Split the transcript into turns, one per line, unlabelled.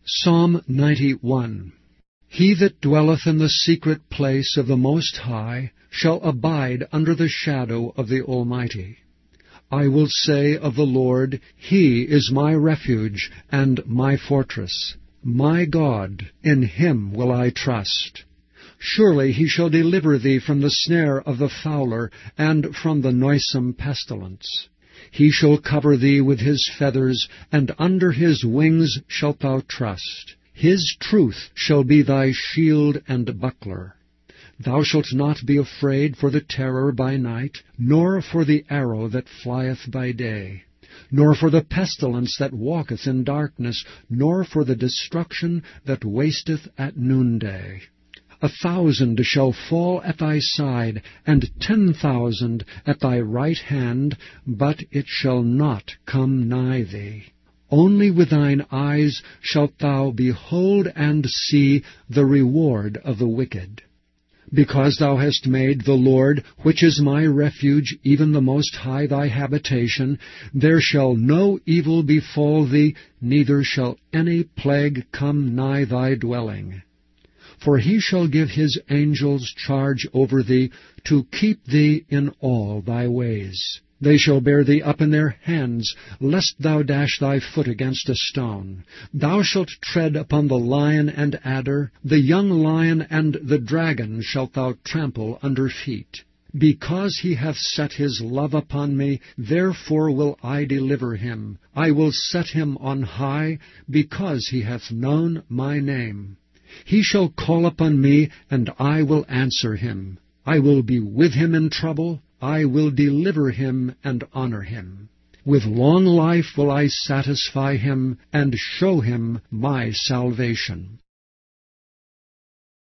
Psalm 91. He that dwelleth in the secret place of the Most High shall abide under the shadow of the Almighty. I will say of the Lord, He is my refuge and my fortress. My God, in Him will I trust. Surely He shall deliver thee from the snare of the fowler, and from the noisome pestilence. He shall cover thee with His feathers, and under His wings shalt thou trust. His truth shall be thy shield and buckler. Thou shalt not be afraid for the terror by night, nor for the arrow that flieth by day, nor for the pestilence that walketh in darkness, nor for the destruction that wasteth at noonday. 1,000 shall fall at thy side, and 10,000 at thy right hand, but it shall not come nigh thee. Only with thine eyes shalt thou behold and see the reward of the wicked. Because thou hast made the Lord, which is my refuge, even the Most High, thy habitation, there shall no evil befall thee, neither shall any plague come nigh thy dwelling. For He shall give His angels charge over thee, to keep thee in all thy ways. They shall bear thee up in their hands, lest thou dash thy foot against a stone. Thou shalt tread upon the lion and adder, the young lion and the dragon shalt thou trample under feet. Because He hath set His love upon me, therefore will I deliver him. I will set him on high, because he hath known my name. He shall call upon me, and I will answer him. I will be with him in trouble. I will deliver him and honor him. With long life will I satisfy him, and show him my salvation.